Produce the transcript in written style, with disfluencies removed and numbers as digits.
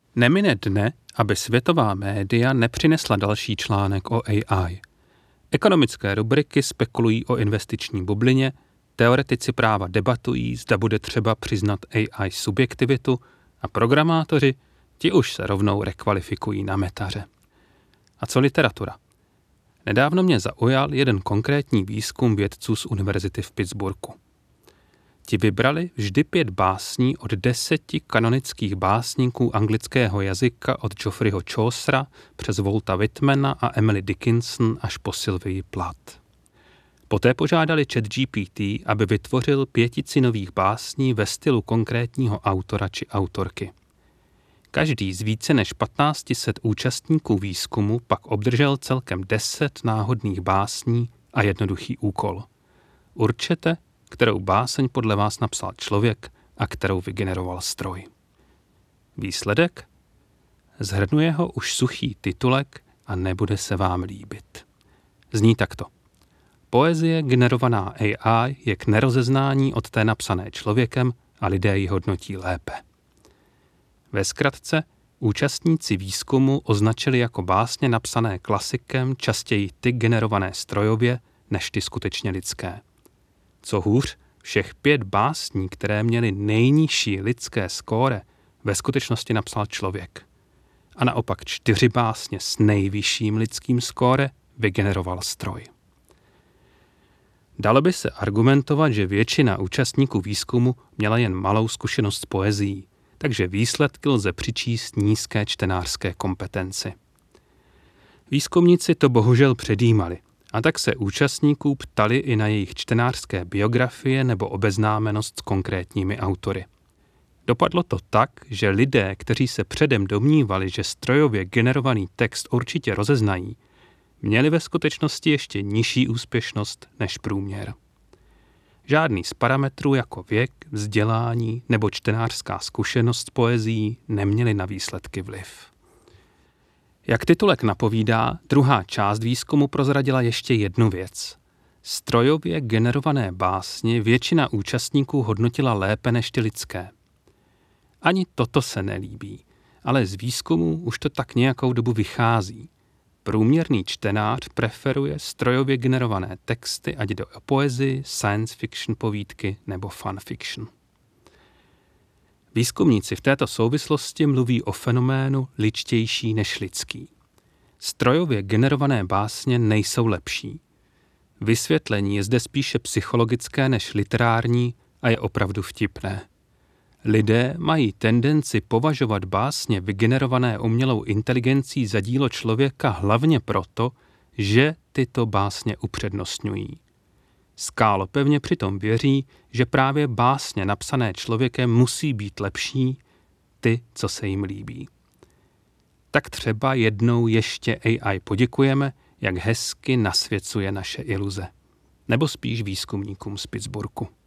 Nemine dne, aby světová média nepřinesla další článek o AI. Ekonomické rubriky spekulují o investiční bublině, teoretici práva debatují, zda bude třeba přiznat AI subjektivitu a programátoři, ti už se rovnou rekvalifikují na metaře. A co literatura? Nedávno mě zaujal jeden konkrétní výzkum vědců z univerzity v Pittsburghu. Ti vybrali vždy 5 básní od 10 kanonických básníků anglického jazyka od Geoffreyho Chaucera přes Walta Whitmana a Emily Dickinson až po Sylvii Plath. Poté požádali ChatGPT, aby vytvořil 5 nových básní ve stylu konkrétního autora či autorky. Každý z více než 1500 účastníků výzkumu pak obdržel celkem 10 náhodných básní a jednoduchý úkol. Určete, kterou báseň podle vás napsal člověk a kterou vygeneroval stroj. Výsledek? Zhrnuje ho už suchý titulek a nebude se vám líbit. Zní takto. Poezie generovaná AI je k nerozeznání od té napsané člověkem a lidé ji hodnotí lépe. Ve zkratce, účastníci výzkumu označili jako básně napsané klasikem častěji ty generované strojově, než ty skutečně lidské. Co hůř, všech 5 básní, které měly nejnižší lidské skóre, ve skutečnosti napsal člověk. A naopak 4 básně s nejvyšším lidským skóre vygeneroval stroj. Dalo by se argumentovat, že většina účastníků výzkumu měla jen malou zkušenost s poezií, takže výsledky lze přičíst nízké čtenářské kompetenci. Výzkumníci to bohužel předjímali, a tak se účastníků ptali i na jejich čtenářské biografie nebo obeznámenost s konkrétními autory. Dopadlo to tak, že lidé, kteří se předem domnívali, že strojově generovaný text určitě rozeznají, měli ve skutečnosti ještě nižší úspěšnost než průměr. Žádný z parametrů jako věk, vzdělání nebo čtenářská zkušenost s poezií neměli na výsledky vliv. Jak titulek napovídá, druhá část výzkumu prozradila ještě jednu věc. Strojově generované básně většina účastníků hodnotila lépe než ty lidské. Ani toto se nelíbí, ale z výzkumu už to tak nějakou dobu vychází. Průměrný čtenář preferuje strojově generované texty, ať jde o poezii, science fiction povídky nebo fun fiction. Výzkumníci v této souvislosti mluví o fenoménu ličtější než lidský. Strojově generované básně nejsou lepší. Vysvětlení je zde spíše psychologické než literární a je opravdu vtipné. Lidé mají tendenci považovat básně vygenerované umělou inteligencí za dílo člověka hlavně proto, že tyto básně upřednostňují. Skálo pevně přitom věří, že právě básně napsané člověkem musí být lepší, ty, co se jim líbí. Tak třeba jednou ještě AI poděkujeme, jak hezky nasvěcuje naše iluze. Nebo spíš výzkumníkům z Pittsburghu.